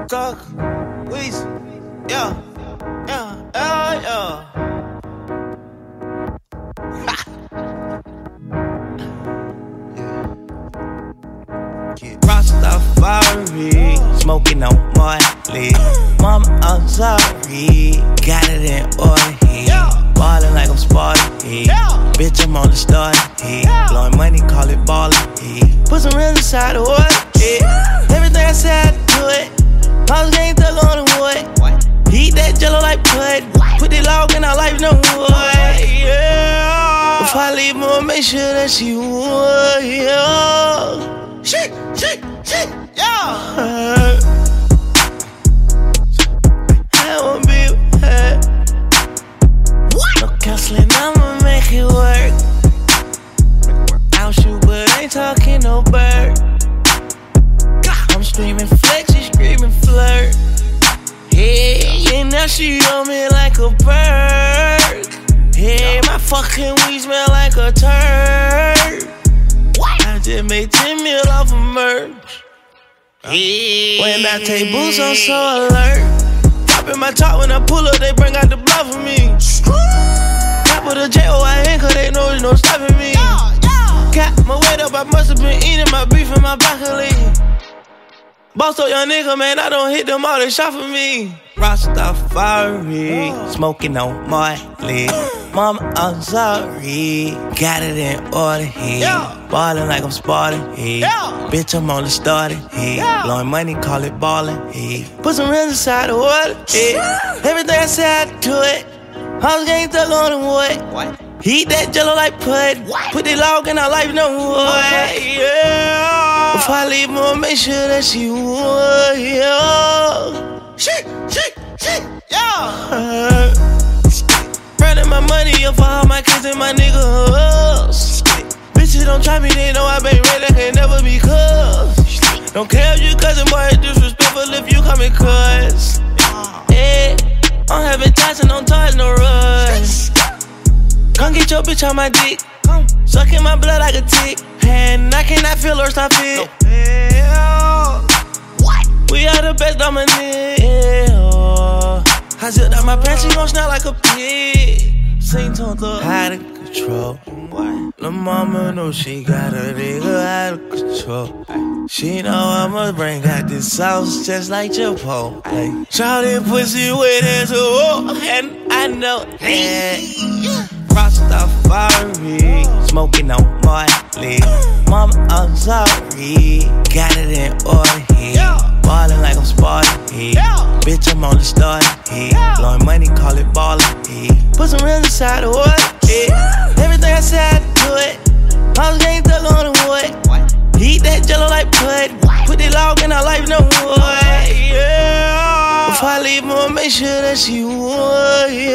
Cock, Weezy, yeah, yeah, yeah, yeah. Rastafari, smoking on Marley. Mama, I'm sorry, got it in order. Ballin' like I'm Sparty. Bitch, I'm on the start. Blowing money, call it ballin'. Put some real inside the water. Everything I said, I do it. I was getting thug on the wood. Heat that jello like pud. Put the log in our life, no wood. Yeah. If I leave, I'ma make sure that she would. Yeah. Shit, yeah. I won't be with her. No counseling, I'ma make it work. I'll shoot, but ain't talking no bird. I'm screaming flex, she screaming flirt. Yeah, and now she on me like a bird. Yeah, my fucking weed smell like a turd. I just made 10 mil off of merch. When I take boots, I'm so alert. Dropping my top when I pull up, they bring out the blood for me. Top of the J-O-I-N, cause they know there's no stopping me. Got my weight up, I must've been eating my beef in my broccoli. Boss up young nigga, man, I don't hit them all, they shot for me. Rastafari, smoking on Marley. Mama, I'm sorry, got it in order. Ballin' like I'm Sparty. Bitch, I'm on the starter. Blowing money, call it ballin'. Put some real inside the water. Everything I said, I do it. I was getting thug on the wood. Heat that jello like pud. Put the log in our life, no wood. Yeah. If I leave, I'ma make sure that she would. Yeah. Shit, yeah. Running my money up for all my kids and my niggas. Bitches don't try me, they know I been ready, can never be cuz. Don't care if you cousin, boy, it's disrespectful if you call me cuz. Yeah, I'm having ties and don't touch no rush. Come get your bitch on my dick. Sucking my blood like a tick. And I cannot feel or stop it. We are the best dominant. I zipped out my pants, she gon' smell like a pig. Sing to the out of control. Lil' mama know she got a nigga out of control. She know I'ma bring out this sauce just like Chipotle. Shawty pussy wet as a whore, and I know that. Rastafari, smoking on Marley. Mama, I'm sorry, got it in order. Ballin' like I'm Sparty. Bitch, I'm on the start. Blowing money, call it ballin'. Put some real inside the water. Everything I said, I do it. I was getting thug on the wood. Heat that jello like pud. Put the log in our life, no wood. Yeah. If I leave, I'ma make sure that she would. Yeah.